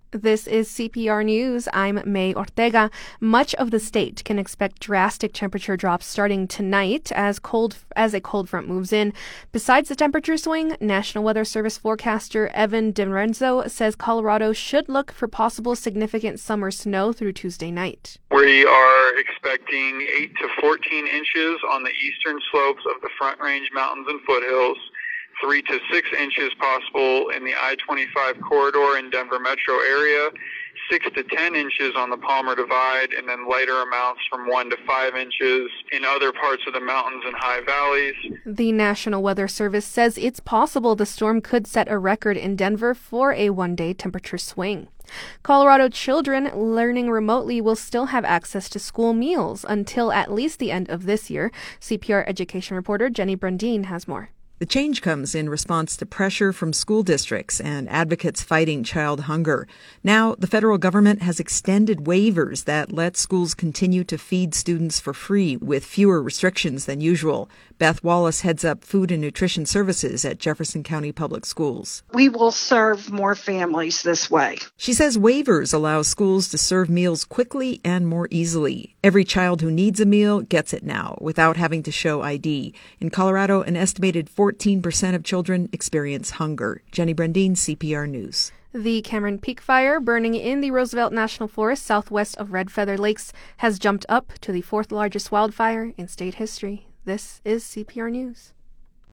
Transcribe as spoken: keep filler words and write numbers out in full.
This is C P R News. I'm May Ortega. Much of the state can expect drastic temperature drops starting tonight as cold as a cold front moves in. Besides the temperature swing, National Weather Service forecaster Evan DiLorenzo says Colorado should look for possible significant summer snow through Tuesday night. We are expecting eight to fourteen inches on the eastern slopes of the Front Range Mountains and foothills. three to six inches possible in the I twenty-five corridor in Denver metro area, six to ten inches on the Palmer Divide, and then lighter amounts from one to five inches in other parts of the mountains and high valleys. The National Weather Service says it's possible the storm could set a record in Denver for a one-day temperature swing. Colorado children learning remotely will still have access to school meals until at least the end of this year. C P R education reporter Jenny Brundin has more. The change comes in response to pressure from school districts and advocates fighting child hunger. Now, the federal government has extended waivers that let schools continue to feed students for free with fewer restrictions than usual. Beth Wallace heads up food and nutrition services at Jefferson County Public Schools. We will serve more families this way. She says waivers allow schools to serve meals quickly and more easily. Every child who needs a meal gets it now without having to show I D. In Colorado, an estimated fourteen percent of children experience hunger. Jenny Brundin, C P R News. The Cameron Peak Fire, burning in the Roosevelt National Forest southwest of Red Feather Lakes, has jumped up to the fourth largest wildfire in state history. This is C P R News.